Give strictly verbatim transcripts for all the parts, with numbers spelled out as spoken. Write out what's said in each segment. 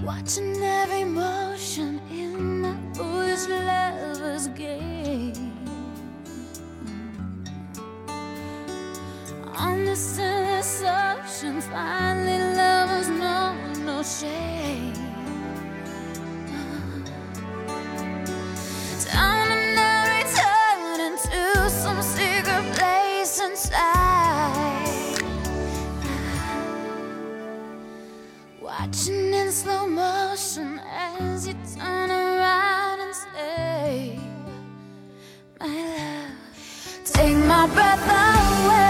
Watching every motion in my foolish lover's game. On this endless ocean, finally lovers know no shame. Down and I return into some secret place inside, watching in slow motion as you turn around and say, my love, take my breath away.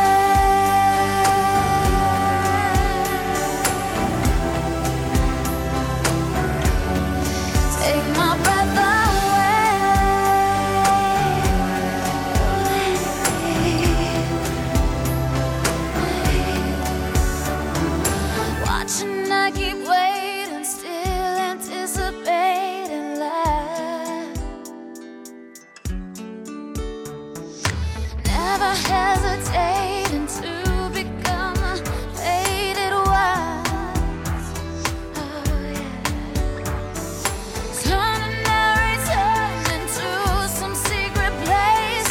Take my breath away. Watching, I keep waiting, still anticipating love. Never hesitating to become a faded wife. Oh yeah. Turning every turn into some secret place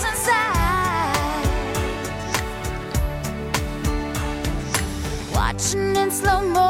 inside, watching in slow motion